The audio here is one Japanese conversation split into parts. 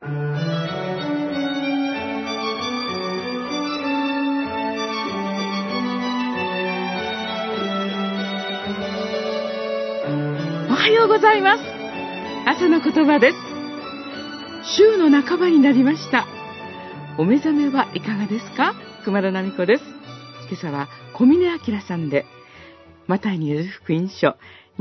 おはようございます。朝の言葉です。週の半ばになりました。お目覚めはいかがですか？熊田奈美子です。今朝は小峰明さんで、マタイによる福音書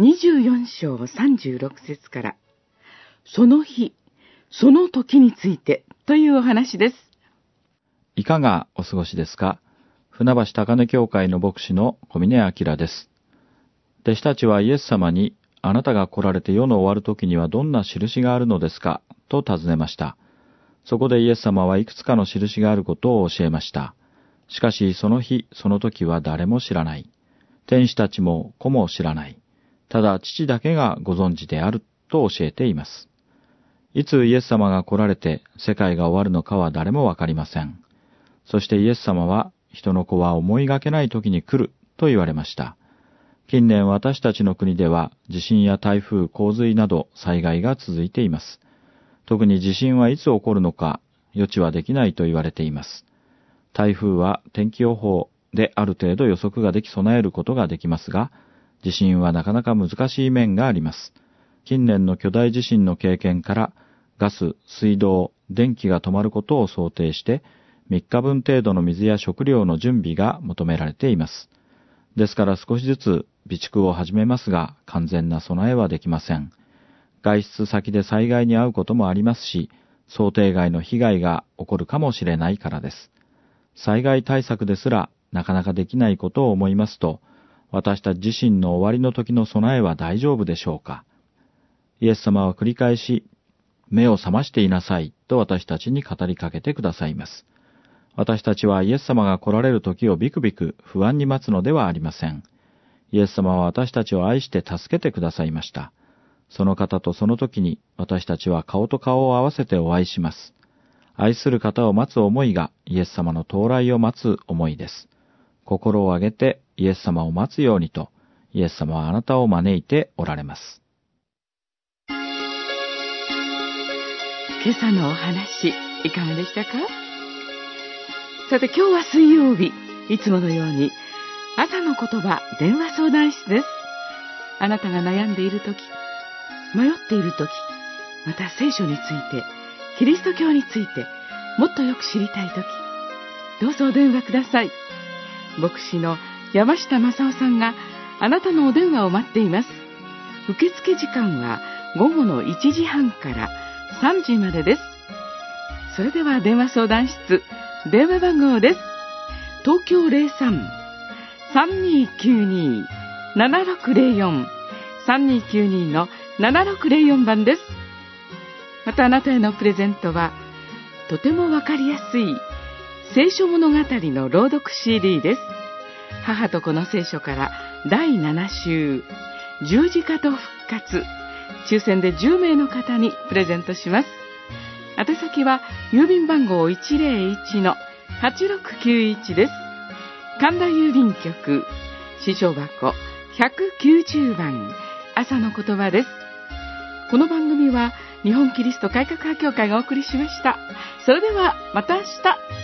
24章36節から、その日、その時についてというお話です。 いかがお過ごしですか？船橋高根教会の牧師の小峰明です。弟子たちはイエス様に、あなたが来られて世の終わる時にはどんな印があるのですかと尋ねました。そこでイエス様はいくつかの印があることを教えました。しかしその日、その時は誰も知らない。天使たちも子も知らない。ただ父だけがご存知であると教えています。いつイエス様が来られて世界が終わるのかは誰もわかりません。そしてイエス様は、人の子は思いがけない時に来ると言われました。近年私たちの国では地震や台風、洪水など災害が続いています。特に地震はいつ起こるのか予知はできないと言われています。台風は天気予報である程度予測ができ備えることができますが、地震はなかなか難しい面があります。近年の巨大地震の経験からガス、水道、電気が止まることを想定して3日分程度の水や食料の準備が求められています。ですから少しずつ備蓄を始めますが、完全な備えはできません。外出先で災害に遭うこともありますし、想定外の被害が起こるかもしれないからです。災害対策ですらなかなかできないことを思いますと、私たち自身の終わりの時の備えは大丈夫でしょうか。イエス様は繰り返し、目を覚ましていなさいと私たちに語りかけてくださいます。私たちはイエス様が来られる時をビクビク不安に待つのではありません。イエス様は私たちを愛して助けてくださいました。その方とその時に私たちは顔と顔を合わせてお会いします。愛する方を待つ思いがイエス様の到来を待つ思いです。心を挙げてイエス様を待つようにと、イエス様はあなたを招いておられます。 今朝のお話、いかがでしたか？さて今日は水曜日、いつものように朝の言葉電話相談室です。あなたが悩んでいるとき、迷っているとき、また聖書について、キリスト教についてもっとよく知りたいとき、どうぞお電話ください。牧師の山下正夫さんがあなたのお電話を待っています。受付時間は午後の1時半から3時までです。それでは電話相談室、電話番号です。東京 03-3292-7604 3292の7604番です。またあなたへのプレゼントは、とてもわかりやすい聖書物語の朗読 CD です。母と子の聖書から第7週、十字架と復活、抽選で10名の方にプレゼントします。宛先は郵便番号 101-8691 です。神田郵便局支所箱190番、朝の言葉です。この番組は日本キリスト改革派協会がお送りしました。それではまた明日。